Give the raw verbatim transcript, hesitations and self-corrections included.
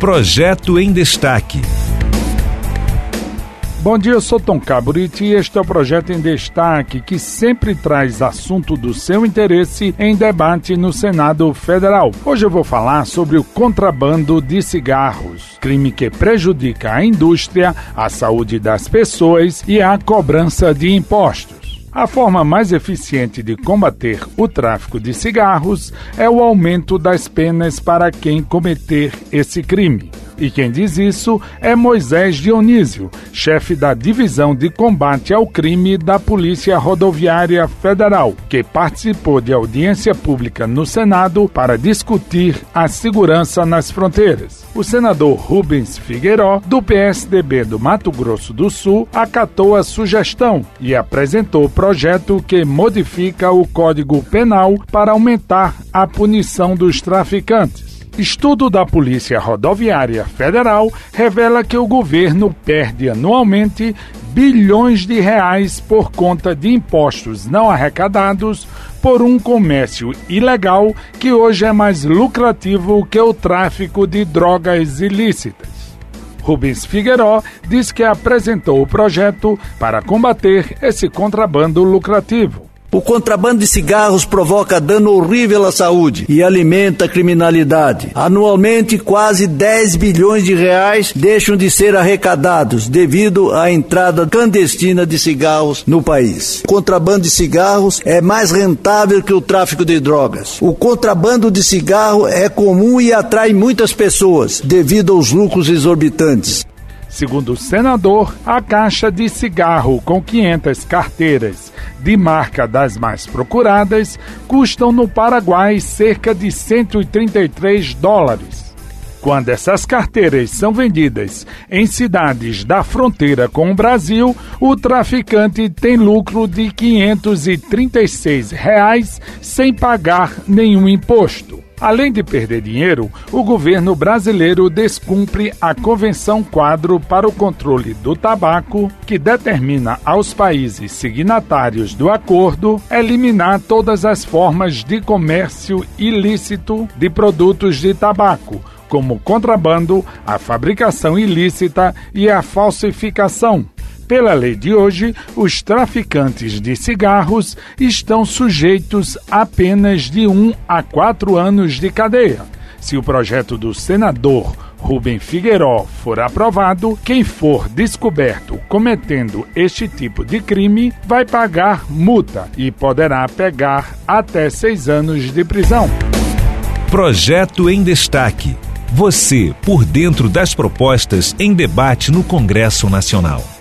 Projeto em Destaque. Bom dia, eu sou Tom Caburiti e este é o Projeto em Destaque, que sempre traz assunto do seu interesse em debate no Senado Federal. Hoje eu vou falar sobre o contrabando de cigarros, crime que prejudica a indústria, a saúde das pessoas e a cobrança de impostos. A forma mais eficiente de combater o tráfico de cigarros é o aumento das penas para quem cometer esse crime. E quem diz isso é Moisés Dionísio, chefe da Divisão de Combate ao Crime da Polícia Rodoviária Federal, que participou de audiência pública no Senado para discutir a segurança nas fronteiras. O senador Rubens Figueiró, do P S D B do Mato Grosso do Sul, acatou a sugestão e apresentou o projeto que modifica o Código Penal para aumentar a punição dos traficantes. Estudo da Polícia Rodoviária Federal revela que o governo perde anualmente bilhões de reais por conta de impostos não arrecadados por um comércio ilegal que hoje é mais lucrativo que o tráfico de drogas ilícitas. Rubens Figueiró diz que apresentou o projeto para combater esse contrabando lucrativo. O contrabando de cigarros provoca dano horrível à saúde e alimenta a criminalidade. Anualmente, quase dez bilhões de reais deixam de ser arrecadados devido à entrada clandestina de cigarros no país. O contrabando de cigarros é mais rentável que o tráfico de drogas. O contrabando de cigarro é comum e atrai muitas pessoas devido aos lucros exorbitantes. Segundo o senador, a caixa de cigarro com quinhentas carteiras de marca das mais procuradas custam no Paraguai cerca de cento e trinta e três dólares. Quando essas carteiras são vendidas em cidades da fronteira com o Brasil, o traficante tem lucro de quinhentos e trinta e seis reais sem pagar nenhum imposto. Além de perder dinheiro, o governo brasileiro descumpre a Convenção Quadro para o Controle do Tabaco, que determina aos países signatários do acordo eliminar todas as formas de comércio ilícito de produtos de tabaco, como o contrabando, a fabricação ilícita e a falsificação. Pela lei de hoje, os traficantes de cigarros estão sujeitos a penas de um a quatro anos de cadeia. Se o projeto do senador Rubens Figueiró for aprovado, quem for descoberto cometendo este tipo de crime vai pagar multa e poderá pegar até seis anos de prisão. Projeto em Destaque. Você por dentro das propostas em debate no Congresso Nacional.